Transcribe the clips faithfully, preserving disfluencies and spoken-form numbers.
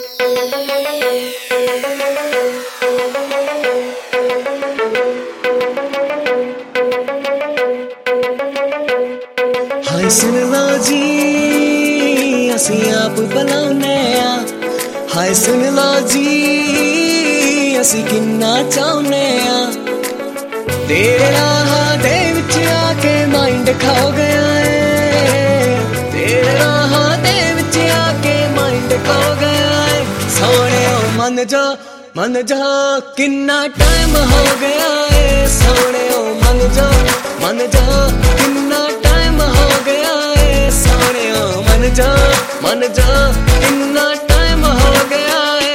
हाय सुन लो जी असी आप बुलाने आ, हाय सुन लो जी असी किन्ना चाहने आ। तेरे राह दे विच आके माइंड खा गया है, तेरे राह दे विच आके माइंड खा गया है। सोने ओ मन जा मन जा किन्ना टाइम हो गया है, सोने ओ मन जा मन जा किन्ना टाइम हो गया है। सोने ओ मन जा मन जा किन्ना टाइम हो गया है।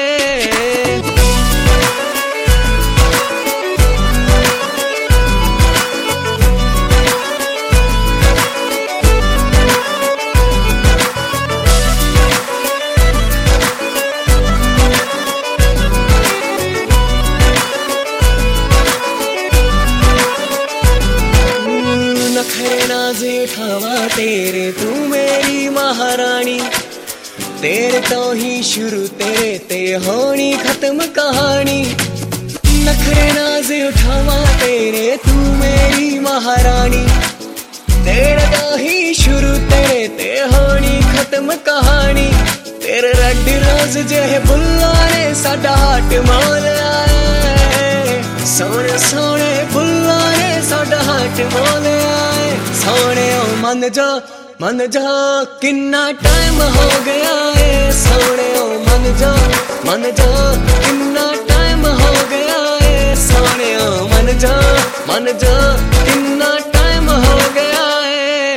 नखरे नाज़े उठावा तेरे तू मेरी महारानी, तेरे तो ही शुरू तेरे ते होनी खत्म कहानी। नखरे नाज़े उठावा तेरे तू मेरी महारानी, तेरे तो ही शुरू तेरे ते होनी खत्म कहानी। तेरे रेड रोज जेहे बुल्ला ने साडा हाट मोल आए, सोने सोने बुल्ला ने साडा हाट मोल आए। सोने ओ मन जा मन जा किन्ना टाइम हो गया है, सोने ओ मन जा मन जा किन्ना टाइम हो गया है। सोने ओ मन जा मन जा किन्ना टाइम हो गया है।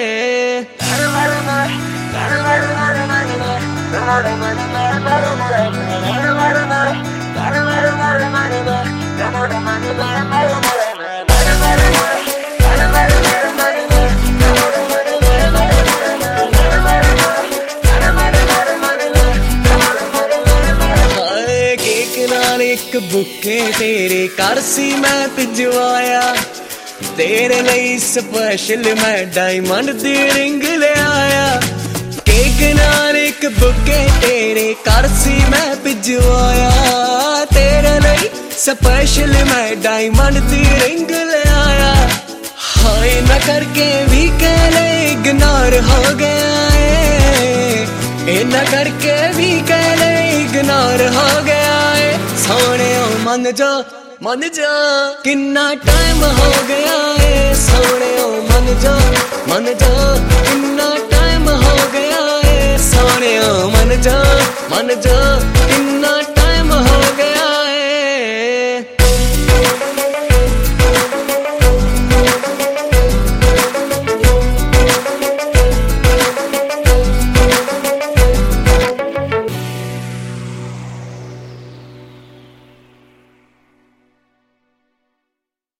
एक बुके तेरे घर सी मैं भिजवाया, तेरे लिए स्पेशल मैं डायमंड दी रिंग ले आया। केक नाल एक बुके तेरे घर सी मैं भिजवाया, तेरे लिए स्पेशल मैं डायमंड दी रिंग ले आया। हाय न करके भी कहले इग्नोर हो गया है, ए न करके भी कहले इग्नोर हो गया है। सोने ओ मन जा मन जा किन्ना टाइम हो गया है, सोने ओ मन जा मन जा किन्ना टाइम हो गया है। सोने ओ मन जा मन जा किन्ना